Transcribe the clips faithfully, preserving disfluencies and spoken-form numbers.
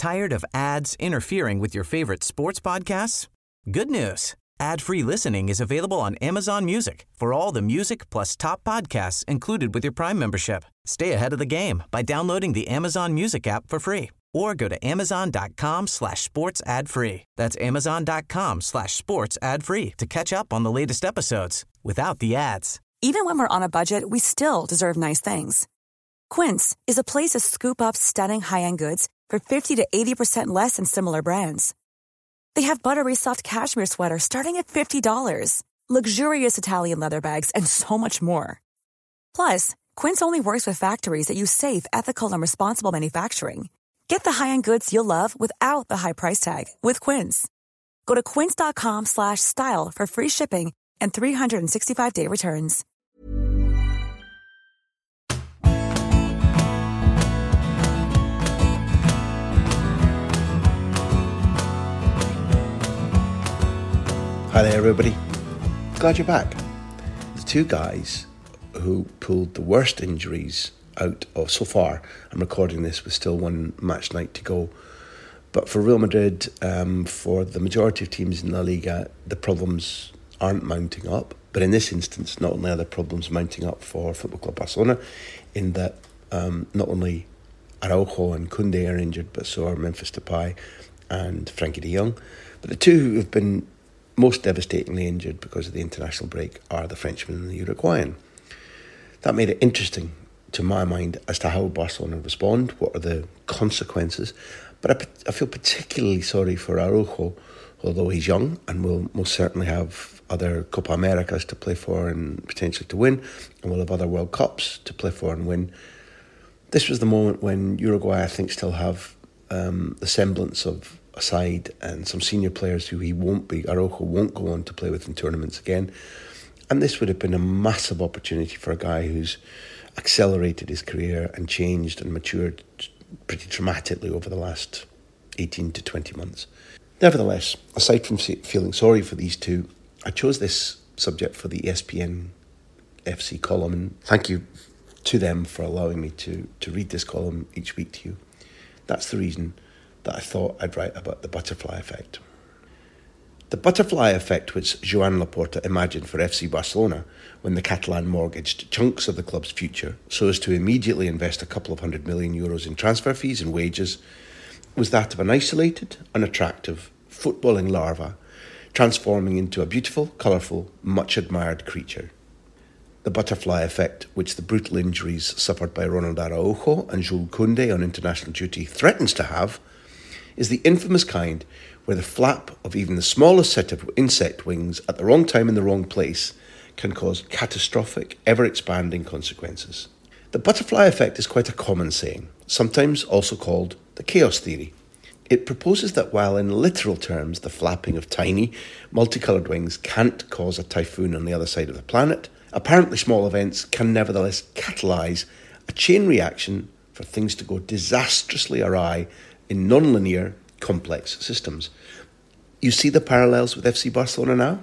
Tired of ads interfering with your favorite sports podcasts? Good news. Ad-free listening is available on Amazon Music for all the music plus top podcasts included with your Prime membership. Stay ahead of the game by downloading the Amazon Music app for free or go to amazon.com slash sports ad free. That's amazon.com slash sports ad free to catch up on the latest episodes without the ads. Even when we're on a budget, we still deserve nice things. Quince is a place to scoop up stunning high-end goods for fifty to eighty percent less than similar brands. They have buttery soft cashmere sweaters starting at fifty dollars, luxurious Italian leather bags, and so much more. Plus, Quince only works with factories that use safe, ethical, and responsible manufacturing. Get the high-end goods you'll love without the high price tag with Quince. Go to quince.com slash style for free shipping and three sixty-five day returns. Hi there, everybody. Glad you're back. The two guys who pulled the worst injuries out of so far, I'm recording this with still one match night to go, but for Real Madrid, um, for the majority of teams in La Liga, the problems aren't mounting up. But in this instance, not only are the problems mounting up for Football Club Barcelona, in that um, not only Araujo and Koundé are injured, but so are Memphis Depay and Frankie de Jong. But the two who have been most devastatingly injured because of the international break are the Frenchman and the Uruguayan. That made it interesting, to my mind, as to how Barcelona respond, what are the consequences. But I, I feel particularly sorry for Araujo, although he's young and will most certainly have other Copa Americas to play for and potentially to win, and will have other World Cups to play for and win. This was the moment when Uruguay, I think, still have um, the semblance of a side and some senior players who he won't be, Araujo won't go on to play with in tournaments again. And this would have been a massive opportunity for a guy who's accelerated his career and changed and matured pretty dramatically over the last eighteen to twenty months. Nevertheless, aside from feeling sorry for these two, I chose this subject for the E S P N F C column, and thank you to them for allowing me to, to read this column each week to you. That's the reason that I thought I'd write about the butterfly effect. The butterfly effect which Joan Laporta imagined for F C Barcelona when the Catalan mortgaged chunks of the club's future so as to immediately invest a couple of hundred million euros in transfer fees and wages was that of an isolated, unattractive, footballing larva transforming into a beautiful, colourful, much-admired creature. The butterfly effect, which the brutal injuries suffered by Ronald Araujo and Jules Koundé on international duty threatens to have, is the infamous kind where the flap of even the smallest set of insect wings at the wrong time in the wrong place can cause catastrophic, ever-expanding consequences. The butterfly effect is quite a common saying, sometimes also called the chaos theory. It proposes that while in literal terms the flapping of tiny, multicoloured wings can't cause a typhoon on the other side of the planet, apparently small events can nevertheless catalyse a chain reaction for things to go disastrously awry in non-linear, complex systems. You see the parallels with F C Barcelona now?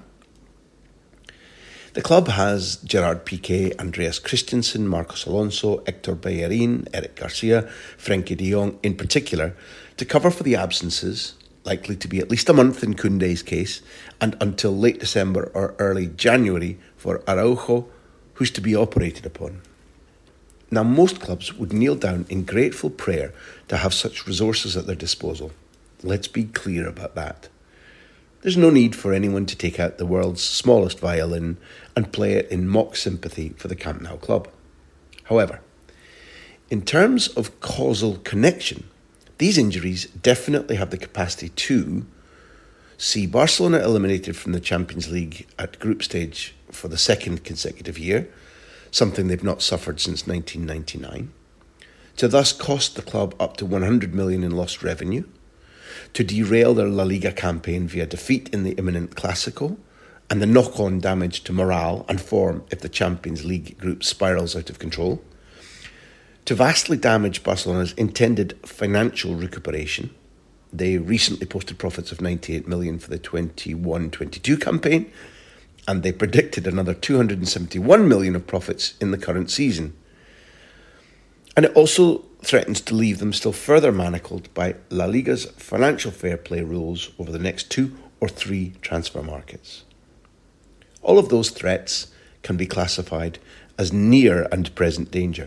The club has Gerard Piqué, Andreas Christensen, Marcos Alonso, Hector Bellerin, Eric Garcia, Frenkie de Jong in particular, to cover for the absences, likely to be at least a month in Koundé's case, and until late December or early January for Araujo, who's to be operated upon. Now, most clubs would kneel down in grateful prayer to have such resources at their disposal. Let's be clear about that. There's no need for anyone to take out the world's smallest violin and play it in mock sympathy for the Camp Nou club. However, in terms of causal connection, these injuries definitely have the capacity to see Barcelona eliminated from the Champions League at group stage for the second consecutive year, something they've not suffered since nineteen ninety-nine, to thus cost the club up to one hundred million in lost revenue, to derail their La Liga campaign via defeat in the imminent Clásico, and the knock-on damage to morale and form if the Champions League group spirals out of control, to vastly damage Barcelona's intended financial recuperation. They recently posted profits of ninety-eight million for the twenty-one twenty-two campaign, and they predicted another two hundred seventy-one million of profits in the current season. And it also threatens to leave them still further manacled by La Liga's financial fair play rules over the next two or three transfer markets. All of those threats can be classified as near and present danger.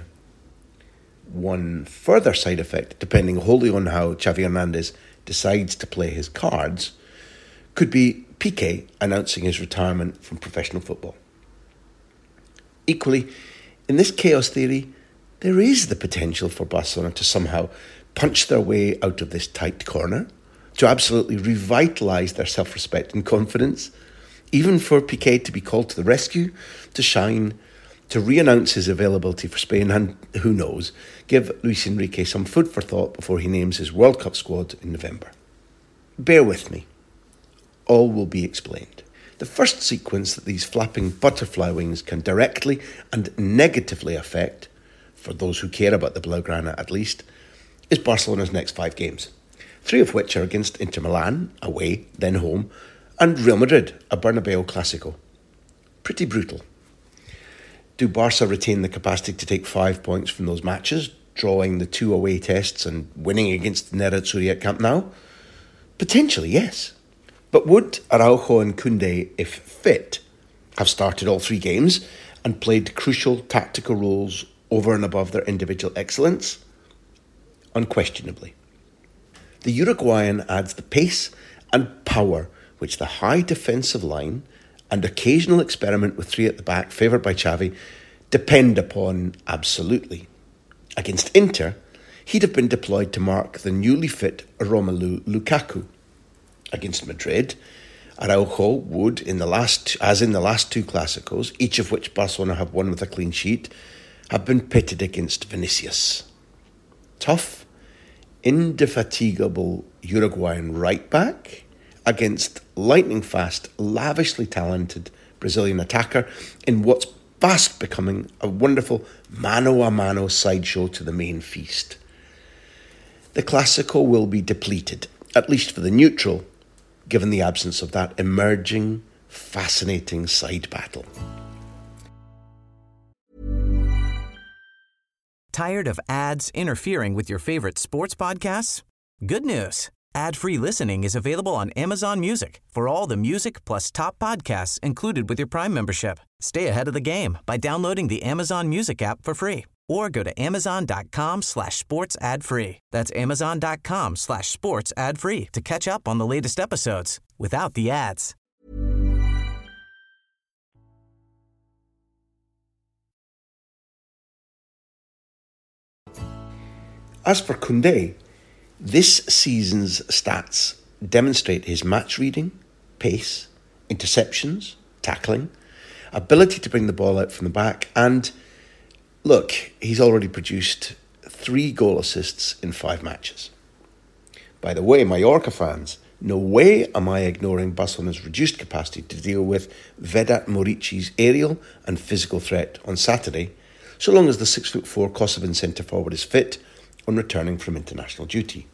One further side effect, depending wholly on how Xavi Hernandez decides to play his cards, could be Piqué announcing his retirement from professional football. Equally, in this chaos theory, there is the potential for Barcelona to somehow punch their way out of this tight corner, to absolutely revitalise their self-respect and confidence, even for Piqué to be called to the rescue, to shine, to re-announce his availability for Spain and, who knows, give Luis Enrique some food for thought before he names his World Cup squad in November. Bear with me. All will be explained. The first sequence that these flapping butterfly wings can directly and negatively affect, for those who care about the Blaugrana at least, is Barcelona's next five games, three of which are against Inter Milan, away, then home, and Real Madrid, a Bernabeu Clásico. Pretty brutal. Do Barca retain the capacity to take five points from those matches, drawing the two away tests and winning against Nerazzurri at Camp Nou? Potentially, yes. But would Araujo and Koundé, if fit, have started all three games and played crucial tactical roles over and above their individual excellence? Unquestionably. The Uruguayan adds the pace and power which the high defensive line and occasional experiment with three at the back, favoured by Xavi, depend upon absolutely. Against Inter, he'd have been deployed to mark the newly fit Romelu Lukaku. Against Madrid, Araujo would, in the last, as in the last two Clásicos, each of which Barcelona have won with a clean sheet, have been pitted against Vinicius. Tough, indefatigable Uruguayan right-back against lightning-fast, lavishly talented Brazilian attacker in what's fast becoming a wonderful mano-a-mano sideshow to the main feast. The Clásico will be depleted, at least for the neutral, given the absence of that emerging, fascinating side battle. Tired of ads interfering with your favorite sports podcasts? Good news. Ad-free listening is available on Amazon Music for all the music plus top podcasts included with your Prime membership. Stay ahead of the game by downloading the Amazon Music app for free or go to amazon.com slash sports ad free. That's amazon.com slash sports ad free to catch up on the latest episodes without the ads. As for Koundé, this season's stats demonstrate his match reading, pace, interceptions, tackling, ability to bring the ball out from the back, and look, he's already produced three goal assists in five matches. By the way, Mallorca fans, no way am I ignoring Barcelona's reduced capacity to deal with Vedat Murici's aerial and physical threat on Saturday, so long as the six foot four Kosovan centre-forward is fit on returning from international duty.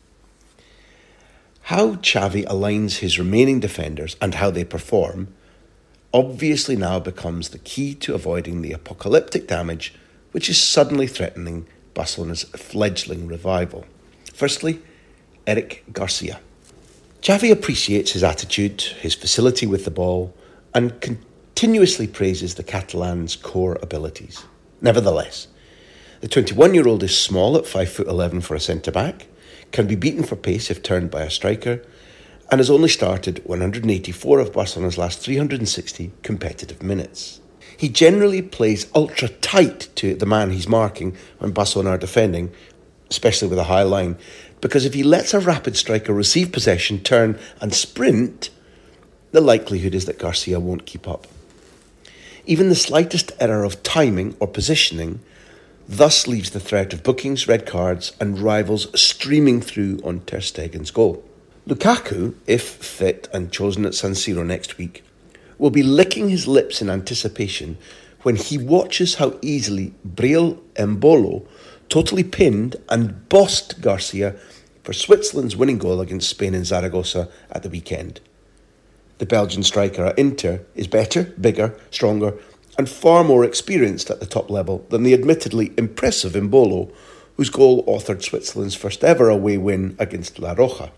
How Xavi aligns his remaining defenders and how they perform obviously now becomes the key to avoiding the apocalyptic damage which is suddenly threatening Barcelona's fledgling revival. Firstly, Eric Garcia. Xavi appreciates his attitude, his facility with the ball, and continuously praises the Catalan's core abilities. Nevertheless, the twenty-one-year-old is small at five foot eleven for a centre-back, can be beaten for pace if turned by a striker, and has only started one hundred eighty-four of Barcelona's last three hundred sixty competitive minutes. He generally plays ultra-tight to the man he's marking when Barcelona are defending, especially with a high line, because if he lets a rapid striker receive possession, turn and sprint, the likelihood is that Garcia won't keep up. Even the slightest error of timing or positioning thus leaves the threat of bookings, red cards and rivals streaming through on Ter Stegen's goal. Lukaku, if fit and chosen at San Siro next week, will be licking his lips in anticipation when he watches how easily Breel Embolo totally pinned and bossed Garcia for Switzerland's winning goal against Spain in Zaragoza at the weekend. The Belgian striker at Inter is better, bigger, stronger and far more experienced at the top level than the admittedly impressive Embolo, whose goal authored Switzerland's first ever away win against La Roja.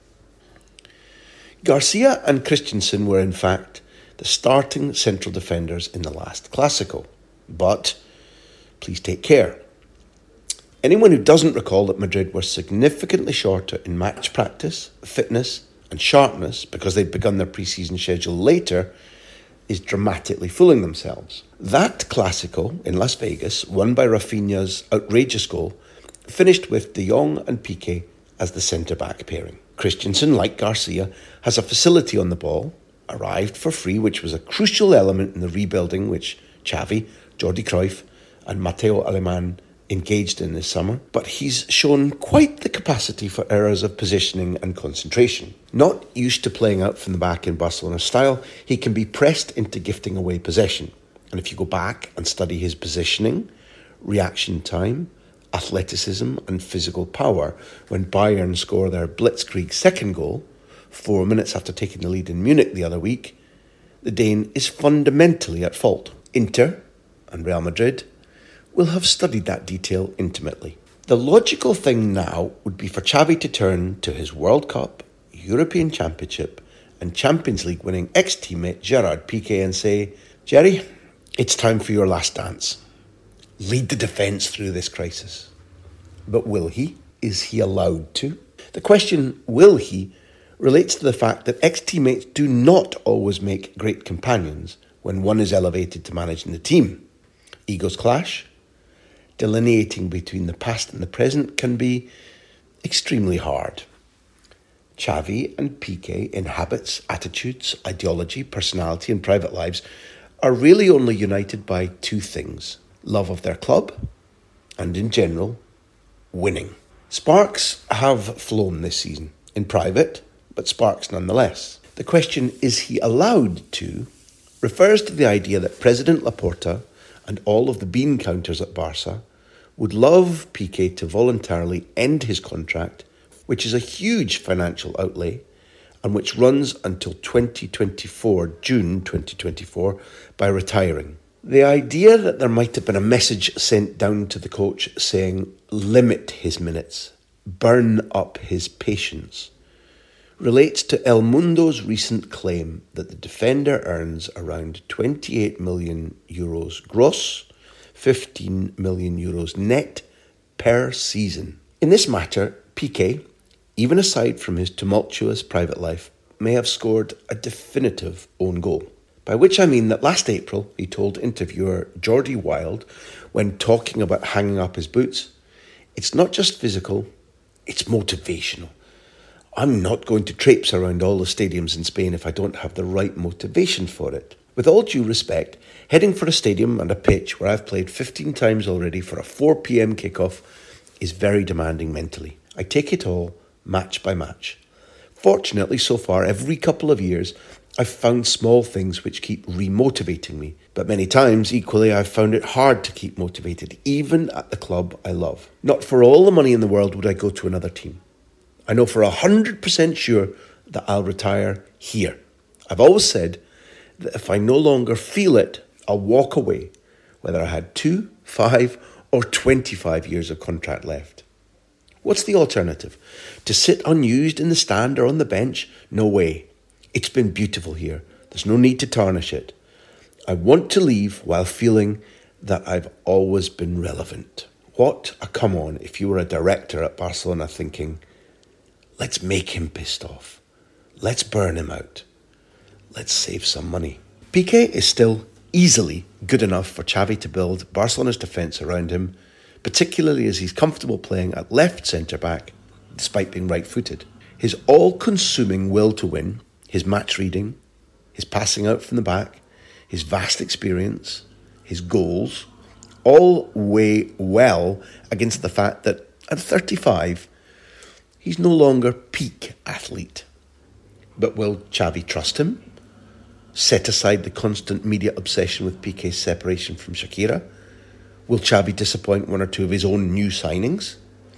Garcia and Christensen were in fact the starting central defenders in the last Clásico. But please take care. Anyone who doesn't recall that Madrid were significantly shorter in match practice, fitness and sharpness because they'd begun their pre-season schedule later is dramatically fooling themselves. That Clásico in Las Vegas, won by Rafinha's outrageous goal, finished with De Jong and Piqué as the centre-back pairing. Christensen, like Garcia, has a facility on the ball, arrived for free, which was a crucial element in the rebuilding which Xavi, Jordi Cruyff and Mateo Alemán engaged in this summer, but he's shown quite the capacity for errors of positioning and concentration. Not used to playing out from the back in Barcelona style, he can be pressed into gifting away possession. And if you go back and study his positioning, reaction time, athleticism and physical power when Bayern score their blitzkrieg second goal, four minutes after taking the lead in Munich the other week, the Dane is fundamentally at fault. Inter and Real Madrid will have studied that detail intimately. The logical thing now would be for Xavi to turn to his World Cup, European Championship and Champions League winning ex-teammate Gerard Piqué and say, Jerry, it's time for your last dance. Lead the defence through this crisis. But will he? Is he allowed to? The question, will he, relates to the fact that ex-teammates do not always make great companions when one is elevated to managing the team. Egos clash. Delineating between the past and the present can be extremely hard. Xavi and Piqué, in habits, attitudes, ideology, personality and private lives, are really only united by two things: love of their club and, in general, winning. Sparks have flown this season, in private, but sparks nonetheless. The question, is he allowed to, refers to the idea that President Laporta and all of the bean counters at Barca would love Piqué to voluntarily end his contract, which is a huge financial outlay and which runs until twenty twenty-four, June twenty twenty-four, by retiring. The idea that there might have been a message sent down to the coach saying, limit his minutes, burn up his patience, relates to El Mundo's recent claim that the defender earns around twenty-eight million euros gross, fifteen million euros net per season. In this matter, Piqué, even aside from his tumultuous private life, may have scored a definitive own goal. By which I mean that last April, he told interviewer Jordi Wild, when talking about hanging up his boots, it's not just physical, it's motivational. I'm not going to traipse around all the stadiums in Spain if I don't have the right motivation for it. With all due respect, heading for a stadium and a pitch where I've played fifteen times already for a four p.m. kickoff is very demanding mentally. I take it all match by match. Fortunately, so far, every couple of years, I've found small things which keep re-motivating me. But many times, equally, I've found it hard to keep motivated, even at the club I love. Not for all the money in the world would I go to another team. I know for one hundred percent sure that I'll retire here. I've always said that if I no longer feel it, I'll walk away, whether I had two, five, or twenty-five years of contract left. What's the alternative? To sit unused in the stand or on the bench? No way. It's been beautiful here. There's no need to tarnish it. I want to leave while feeling that I've always been relevant. What a come on if you were a director at Barcelona thinking, let's make him pissed off. Let's burn him out. Let's save some money. Piqué is still easily good enough for Xavi to build Barcelona's defence around him, particularly as he's comfortable playing at left centre-back, despite being right-footed. His all-consuming will to win, his match reading, his passing out from the back, his vast experience, his goals, all weigh well against the fact that at thirty-five, he's no longer peak athlete. But will Xavi trust him? Set aside the constant media obsession with Piqué's separation from Shakira? Will Xavi disappoint one or two of his own new signings?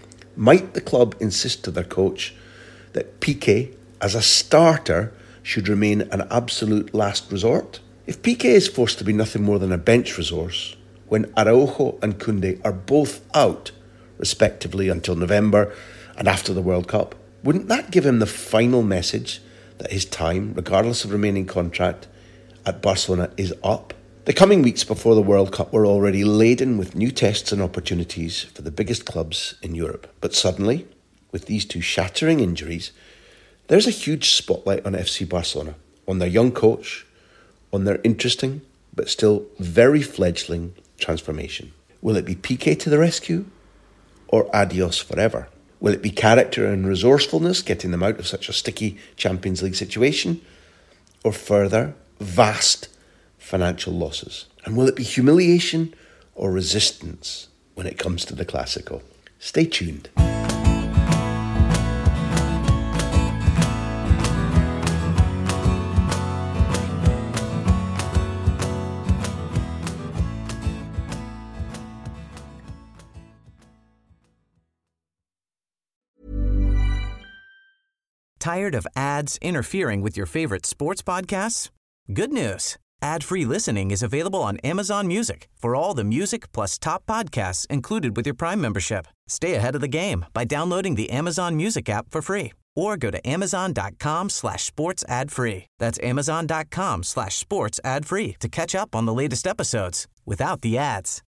Might the club insist to their coach that Piqué, as a starter, should remain an absolute last resort? If Piqué is forced to be nothing more than a bench resource, when Araujo and Koundé are both out, respectively, until November and after the World Cup. Wouldn't that give him the final message that his time, regardless of remaining contract, at Barcelona is up? The coming weeks before the World Cup were already laden with new tests and opportunities for the biggest clubs in Europe. But suddenly, with these two shattering injuries, there's a huge spotlight on F C Barcelona, on their young coach, on their interesting but still very fledgling transformation. Will it be Piqué to the rescue or adios forever? Will it be character and resourcefulness getting them out of such a sticky Champions League situation, or further vast financial losses? And will it be humiliation or resistance when it comes to the Clásico? Stay tuned. Tired of ads interfering with your favorite sports podcasts? Good news. Ad-free listening is available on Amazon Music for all the music plus top podcasts included with your Prime membership. Stay ahead of the game by downloading the Amazon Music app for free or go to amazon.com slash sports ad free. That's amazon.com slash sports ad free to catch up on the latest episodes without the ads.